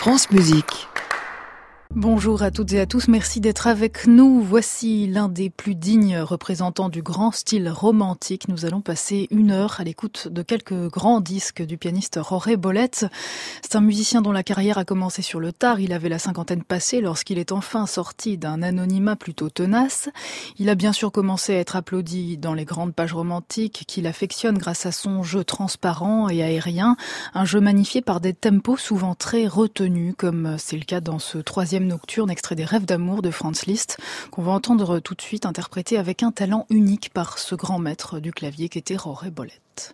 France Musique. Bonjour à toutes et à tous, merci d'être avec nous. Voici l'un des plus dignes représentants du grand style romantique. Nous allons passer 1 heure à l'écoute de quelques grands disques du pianiste Jorge Bolette. C'est un musicien dont la carrière a commencé sur le tard. Il avait la cinquantaine passée lorsqu'il est enfin sorti d'un anonymat plutôt tenace. Il a bien sûr commencé à être applaudi dans les grandes pages romantiques qu'il affectionne grâce à son jeu transparent et aérien. Un jeu magnifié par des tempos souvent très retenus, comme c'est le cas dans ce troisième nocturne, extrait des Rêves d'amour de Franz Liszt, qu'on va entendre tout de suite interpréter avec un talent unique par ce grand maître du clavier qu'était Jorge Bolette.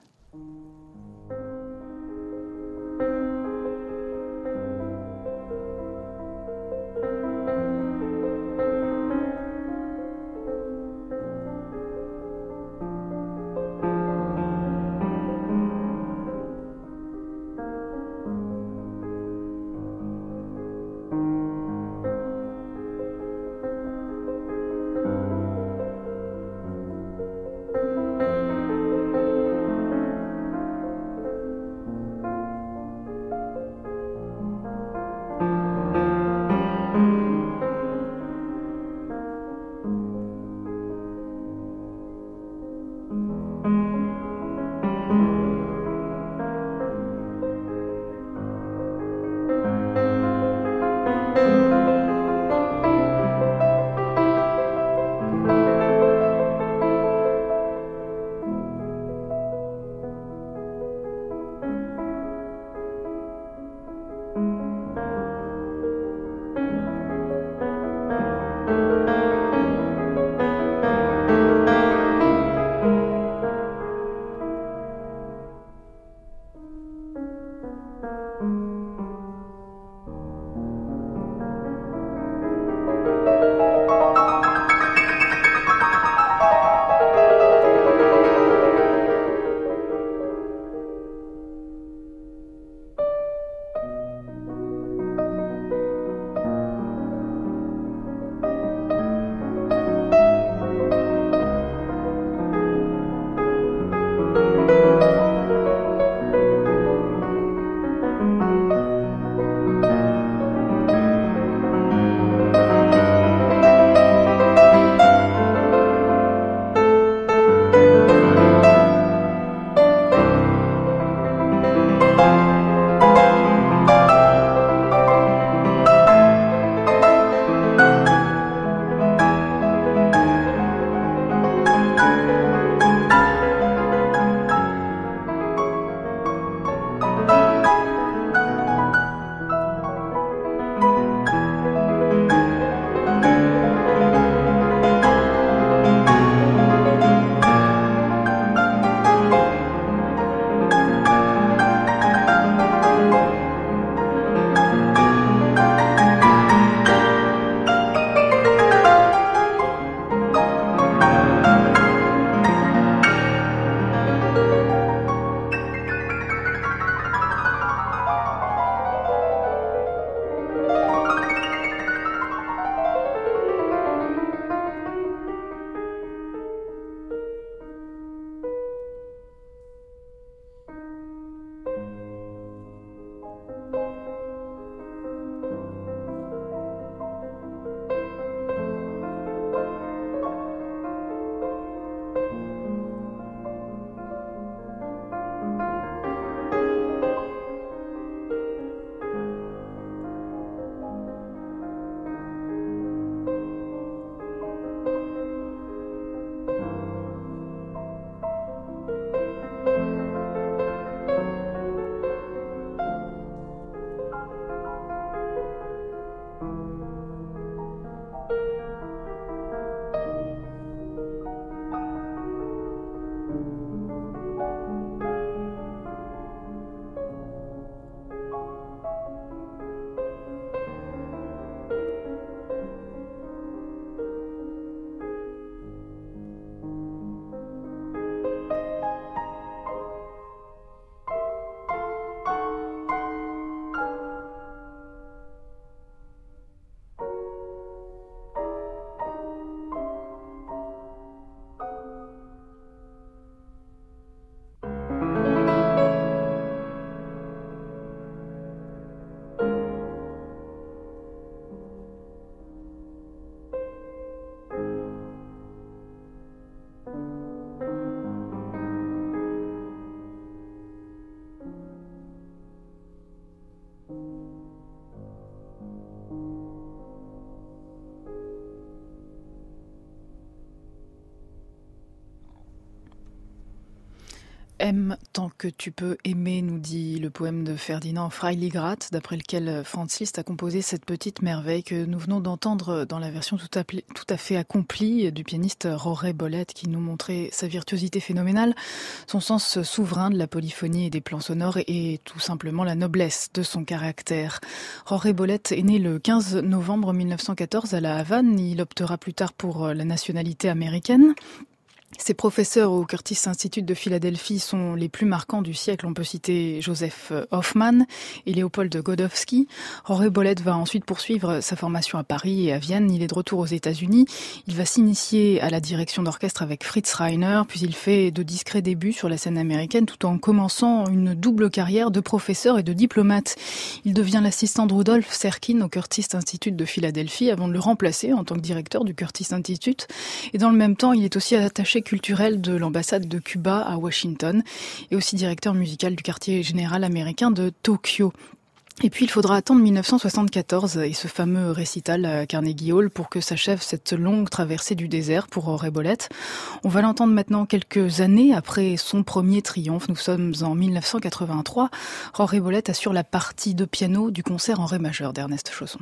Aime tant que tu peux aimer, nous dit le poème de Ferdinand Freiligrath, d'après lequel Franz Liszt a composé cette petite merveille que nous venons d'entendre dans la version tout à fait accomplie du pianiste Roré Bolette, qui nous montrait sa virtuosité phénoménale, son sens souverain de la polyphonie et des plans sonores et tout simplement la noblesse de son caractère. Roré Bolette est né le 15 novembre 1914 à La Havane. Il optera plus tard pour la nationalité américaine. Ses professeurs au Curtis Institute de Philadelphie sont les plus marquants du siècle. On peut citer Joseph Hoffman et Léopold Godowski. Roré Bolette va ensuite poursuivre sa formation à Paris et à Vienne. Il est de retour aux États-Unis. Il va s'initier à la direction d'orchestre avec Fritz Reiner, puis il fait de discrets débuts sur la scène américaine tout en commençant une double carrière de professeur et de diplomate. Il devient l'assistant de Rudolf Serkin au Curtis Institute de Philadelphie avant de le remplacer en tant que directeur du Curtis Institute. Et dans le même temps, il est aussi attaché culturel de l'ambassade de Cuba à Washington et aussi directeur musical du quartier général américain de Tokyo. Et puis il faudra attendre 1974 et ce fameux récital à Carnegie Hall pour que s'achève cette longue traversée du désert pour Roré Bolette. On va l'entendre maintenant quelques années après son premier triomphe. Nous sommes en 1983. Roré Bolette assure la partie de piano du concert en ré majeur d'Ernest Chausson.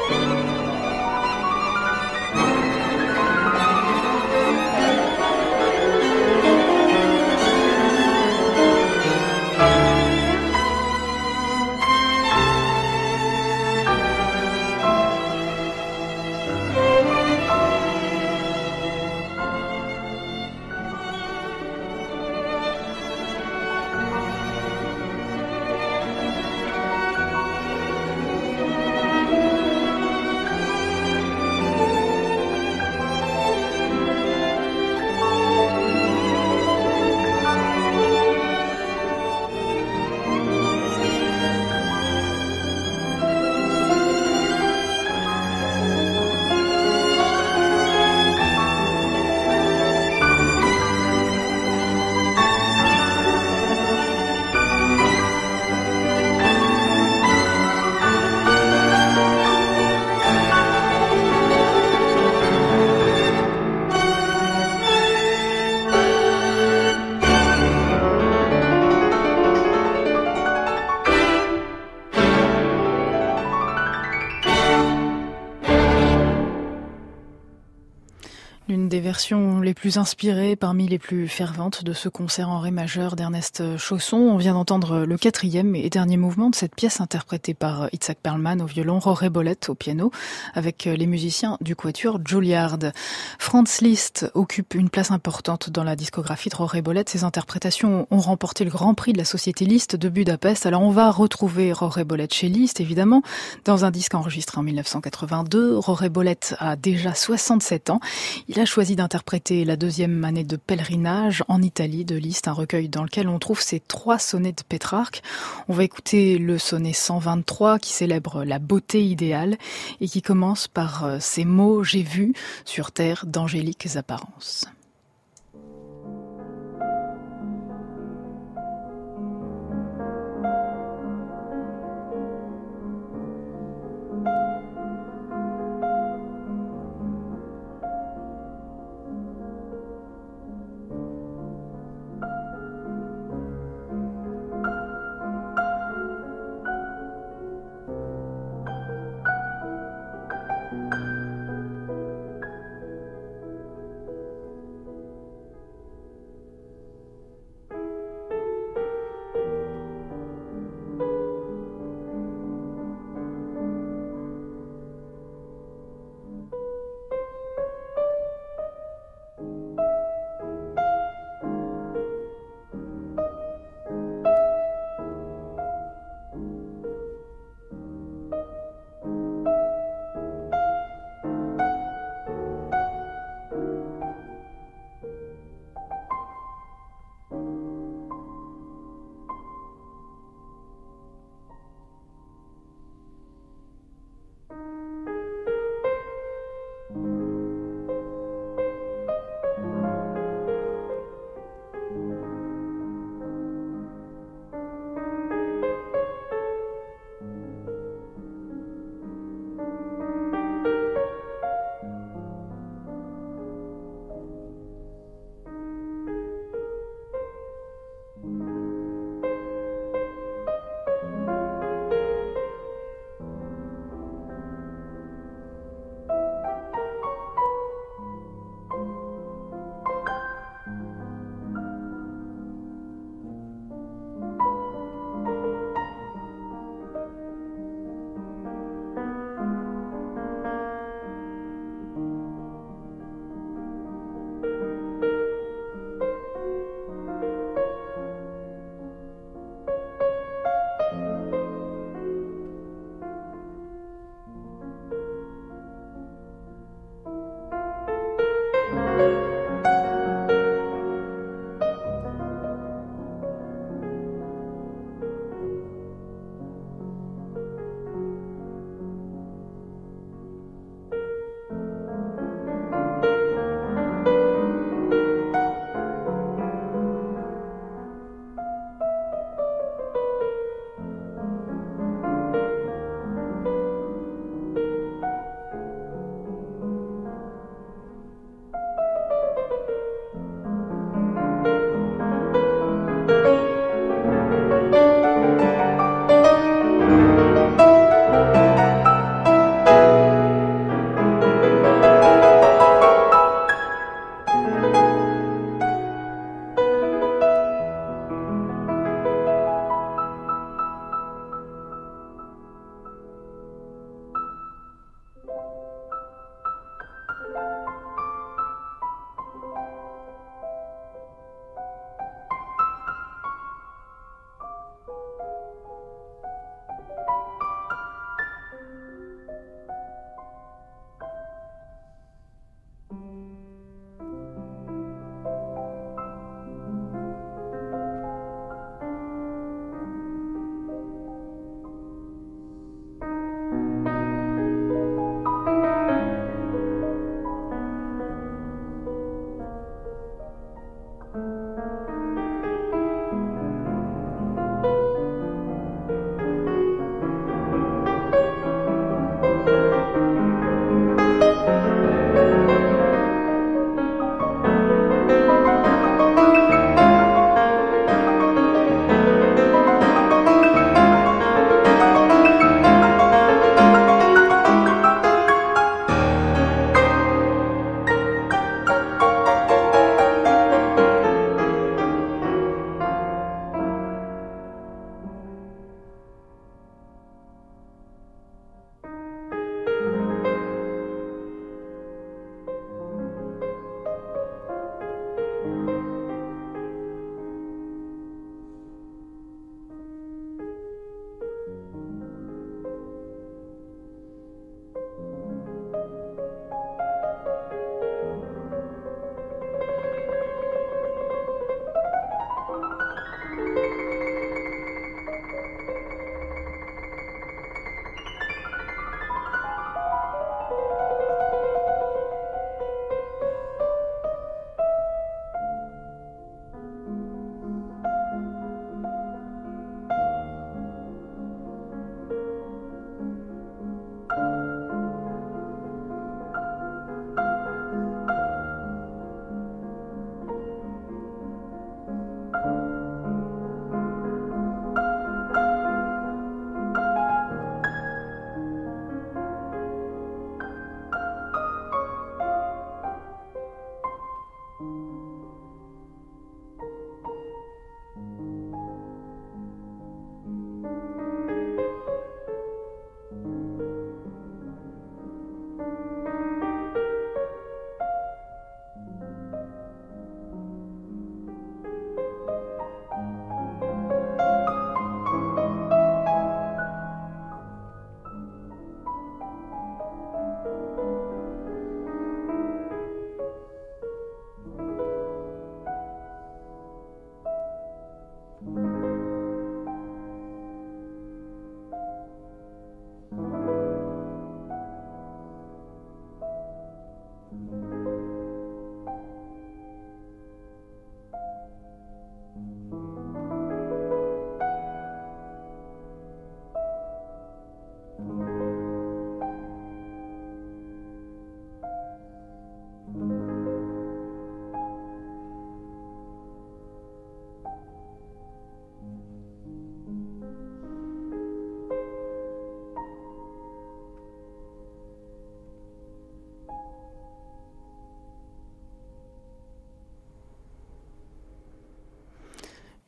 L'une des versions les plus inspirées parmi les plus ferventes de ce concert en ré majeur d'Ernest Chausson. On vient d'entendre le 4e et dernier mouvement de cette pièce interprétée par Itzhak Perlman au violon, Jorge Bollet au piano, avec les musiciens du quatuor Juilliard. Franz Liszt occupe une place importante dans la discographie de Jorge Bollet. Ses interprétations ont remporté le Grand Prix de la Société Liszt de Budapest. Alors on va retrouver Jorge Bollet chez Liszt, évidemment, dans un disque enregistré en 1982. Jorge Bollet a déjà 67 ans. Il a choisi d'interpréter la deuxième année de pèlerinage en Italie de Liszt, un recueil dans lequel on trouve ces 3 sonnets de Pétrarque. On va écouter le sonnet 123 qui célèbre la beauté idéale et qui commence par ces mots « J'ai vu sur terre d'angéliques apparences ».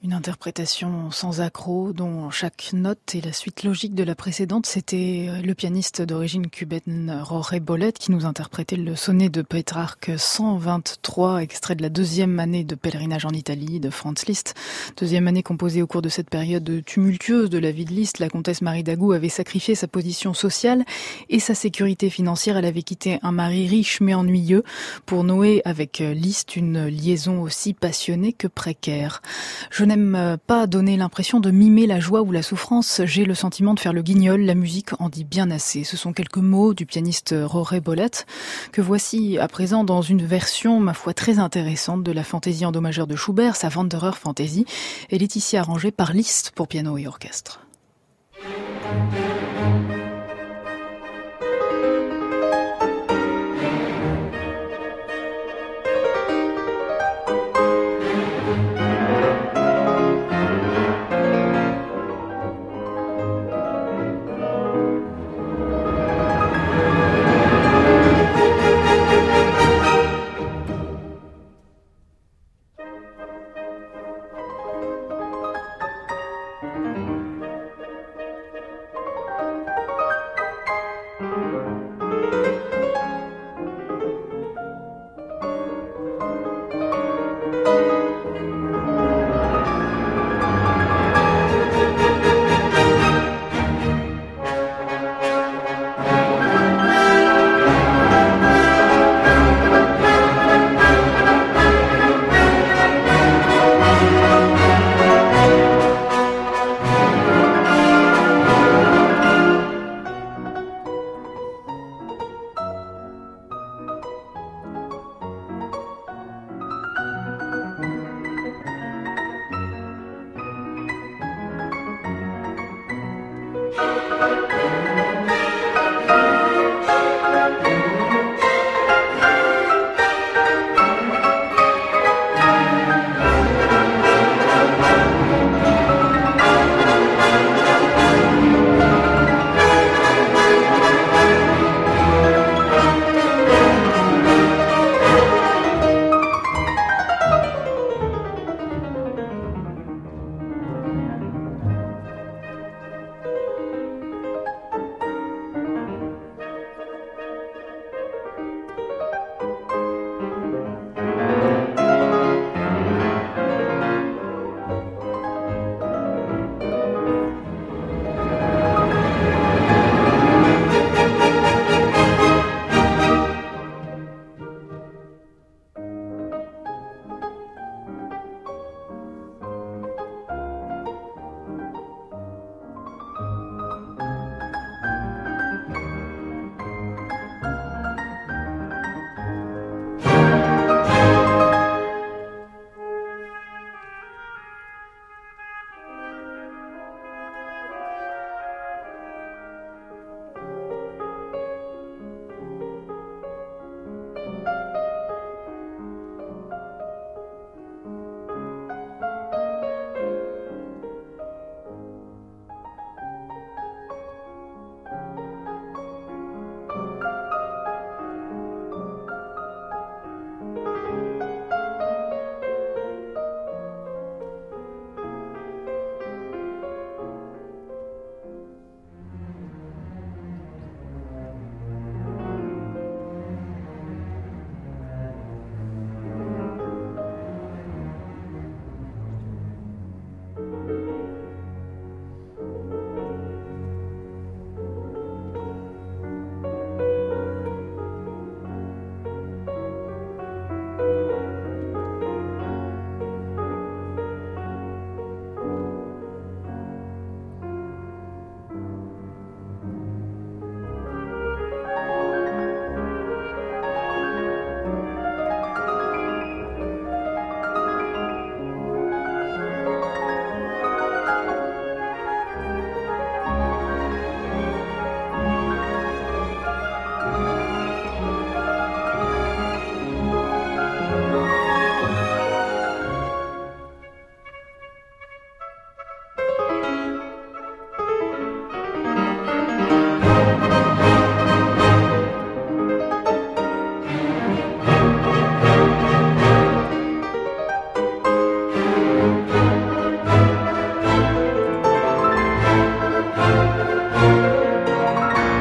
Une interprétation sans accroc, dont chaque note est la suite logique de la précédente. C'était le pianiste d'origine cubaine Jorge Bolet qui nous interprétait le sonnet de Pétrarque 123, extrait de la deuxième année de pèlerinage en Italie de Franz Liszt. Deuxième année composée au cours de cette période tumultueuse de la vie de Liszt. La comtesse Marie d'Agoult avait sacrifié sa position sociale et sa sécurité financière. Elle avait quitté un mari riche mais ennuyeux pour nouer avec Liszt une liaison aussi passionnée que précaire. Je n'aime pas donner l'impression de mimer la joie ou la souffrance. J'ai le sentiment de faire le guignol. La musique en dit bien assez. Ce sont quelques mots du pianiste Jorge Bolet que voici à présent dans une version, ma foi, très intéressante de la fantaisie en do majeur de Schubert, sa Wanderer Fantasy. Elle est ici arrangée par Liszt pour piano et orchestre.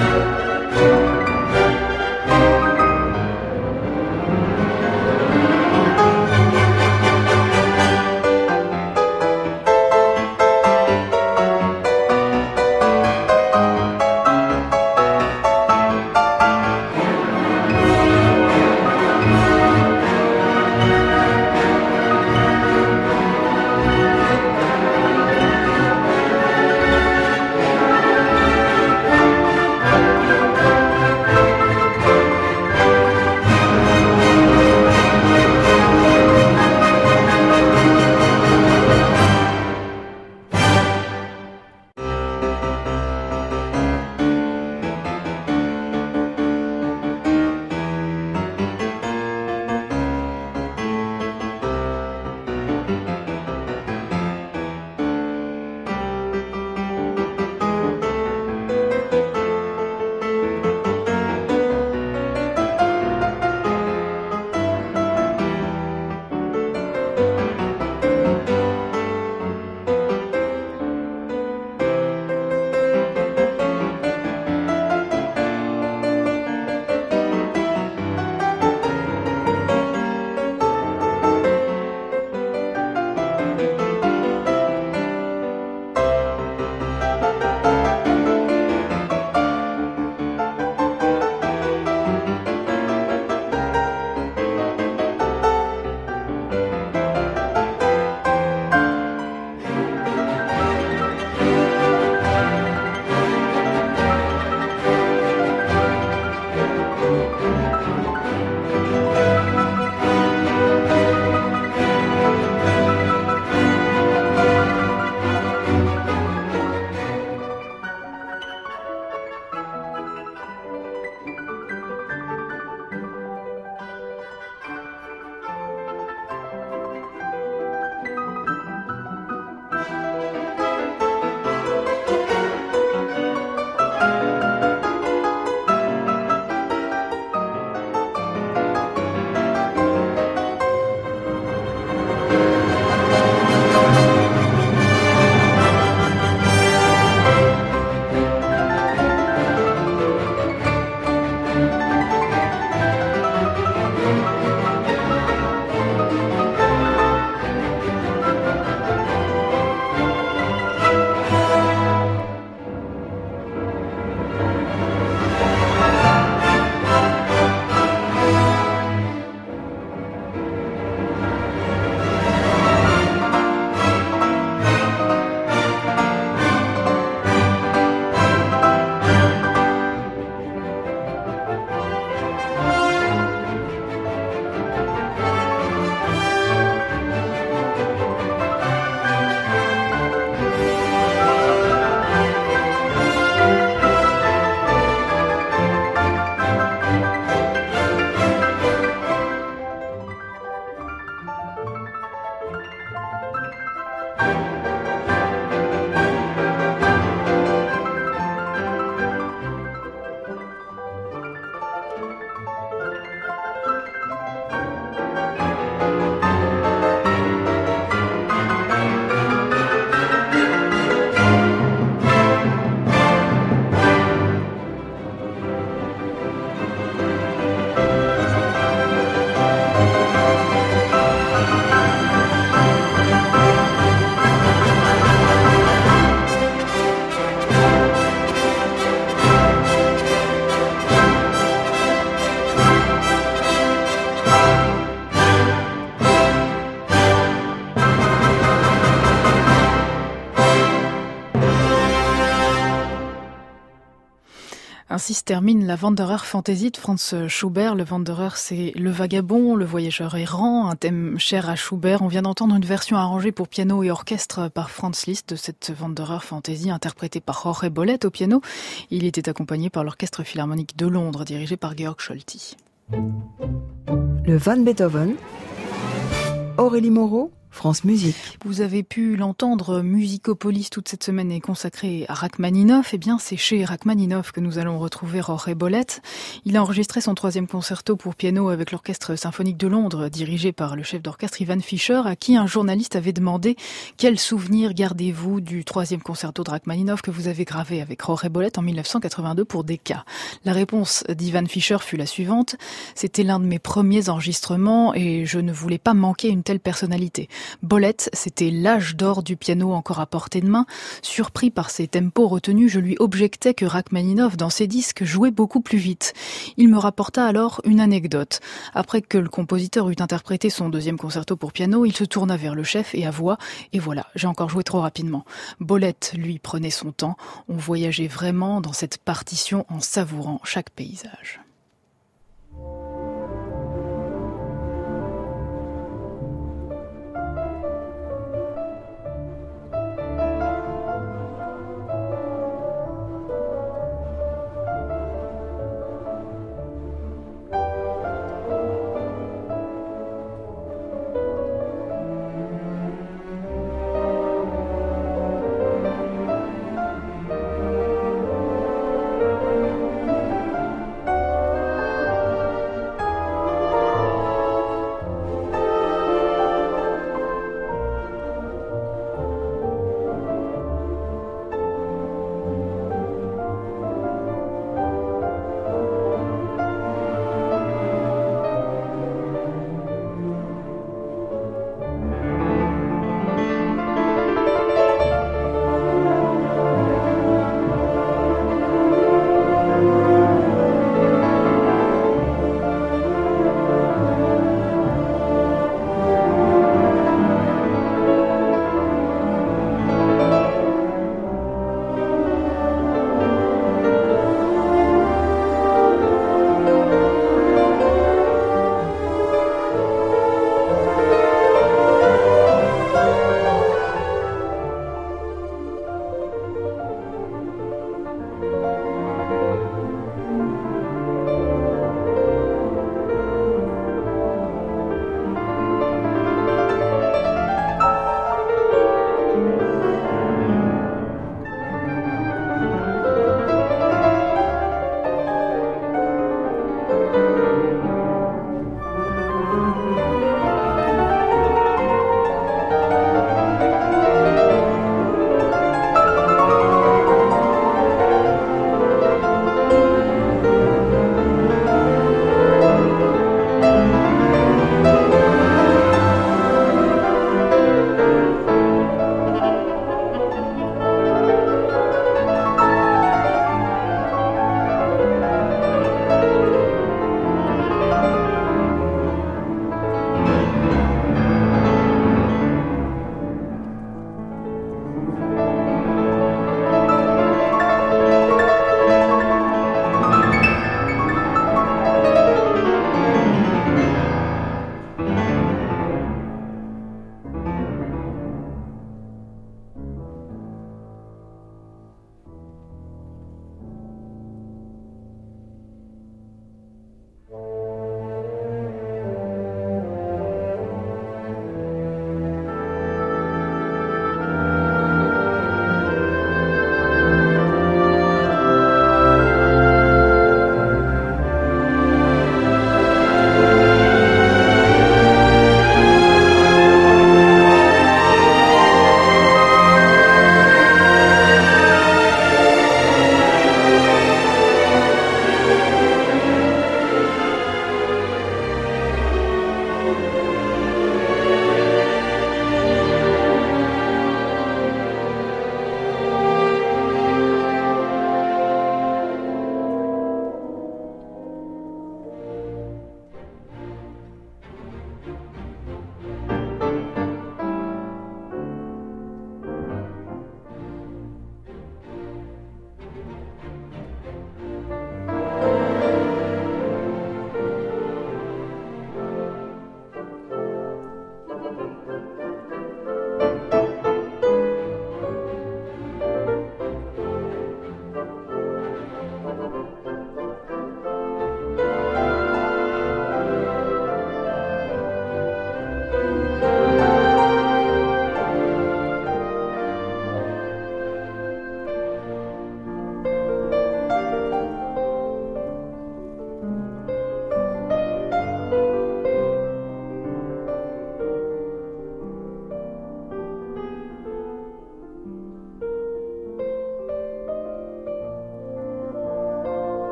Ainsi se termine la Wanderer Fantasy de Franz Schubert. Le Wanderer, c'est le vagabond, le voyageur errant, un thème cher à Schubert. On vient d'entendre une version arrangée pour piano et orchestre par Franz Liszt de cette Wanderer Fantasy, interprétée par Jorge Bollet au piano. Il était accompagné par l'Orchestre Philharmonique de Londres, dirigé par Georg Scholti. Le Van Beethoven, Aurélie Moreau France Musique. Vous avez pu l'entendre, Musicopolis toute cette semaine est consacrée à Rachmaninov. Eh bien, c'est chez Rachmaninov que nous allons retrouver Jorge Bolette. Il a enregistré son 3e concerto pour piano avec l'Orchestre symphonique de Londres, dirigé par le chef d'orchestre Ivan Fischer, à qui un journaliste avait demandé quel souvenir gardez-vous du 3e concerto de Rachmaninov que vous avez gravé avec Jorge Bolette en 1982 pour Decca. La réponse d'Ivan Fischer fut la suivante: c'était l'un de mes premiers enregistrements et je ne voulais pas manquer une telle personnalité. Bolette, c'était l'âge d'or du piano encore à portée de main. Surpris par ses tempos retenus, je lui objectais que Rachmaninov, dans ses disques, jouait beaucoup plus vite. Il me rapporta alors une anecdote. Après que le compositeur eut interprété son 2e concerto pour piano, il se tourna vers le chef et avoua: et voilà, j'ai encore joué trop rapidement. Bolette, lui, prenait son temps. On voyageait vraiment dans cette partition en savourant chaque paysage.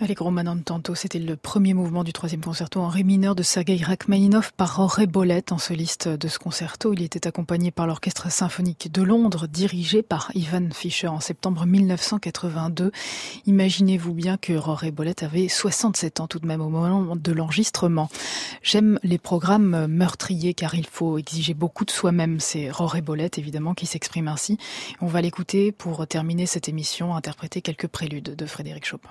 Allegro Mantanto, c'était le premier mouvement du troisième concerto en ré mineur de Sergueï Rachmaninov par Jorge Bollet, en soliste de ce concerto. Il était accompagné par l'Orchestre symphonique de Londres, dirigé par Ivan Fischer en septembre 1982. Imaginez-vous bien que Jorge Bollet avait 67 ans tout de même au moment de l'enregistrement. J'aime les programmes meurtriers car il faut exiger beaucoup de soi-même. C'est Jorge Bollet évidemment qui s'exprime ainsi. On va l'écouter pour terminer cette émission, interpréter quelques préludes de Frédéric Chopin.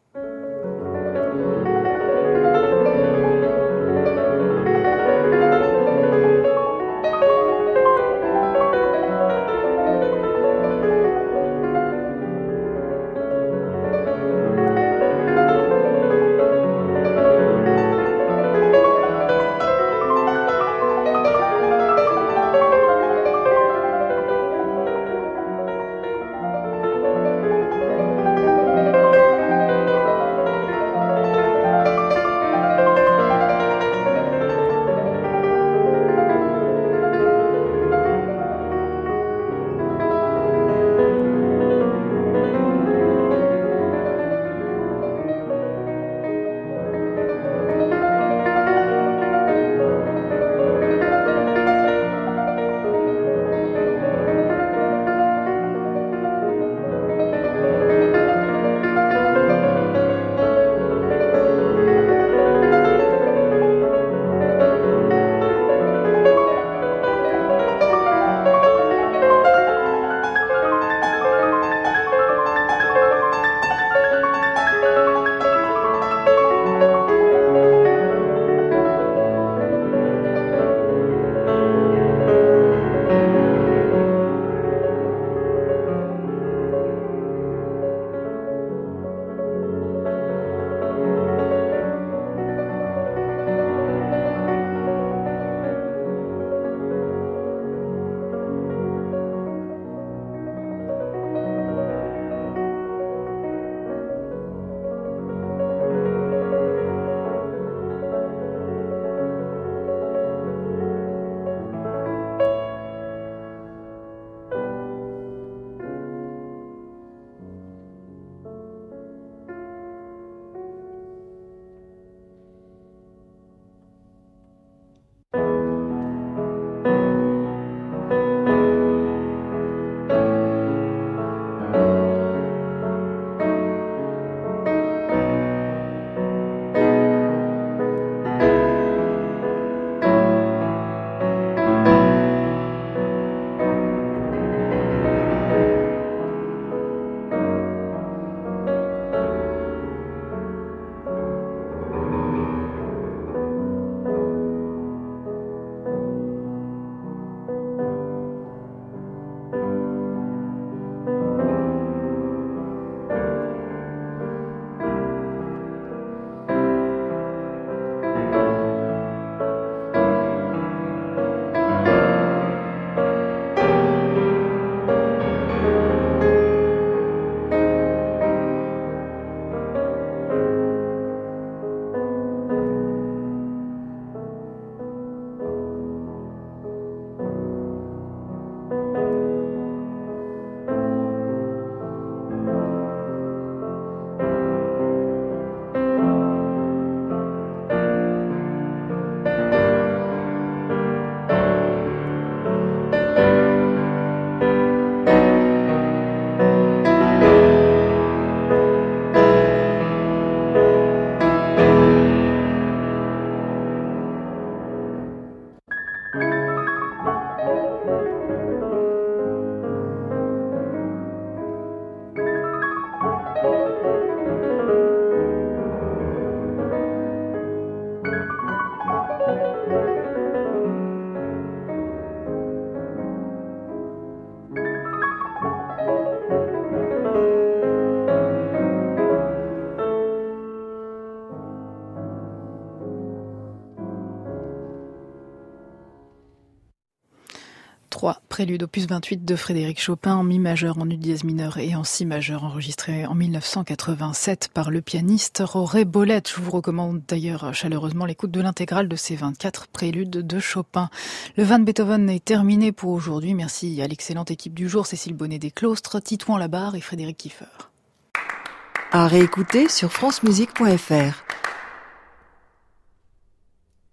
Prélude opus 28 de Frédéric Chopin en mi majeur, en ut dièse mineur et en si majeur, enregistré en 1987 par le pianiste Jorge Bollet. Je vous recommande d'ailleurs chaleureusement l'écoute de l'intégrale de ces 24 préludes de Chopin. Le Van Beethoven est terminé pour aujourd'hui. Merci à l'excellente équipe du jour, Cécile Bonnet des Clostres, Titouan Labarre et Frédéric Kieffer. À réécouter sur francemusique.fr.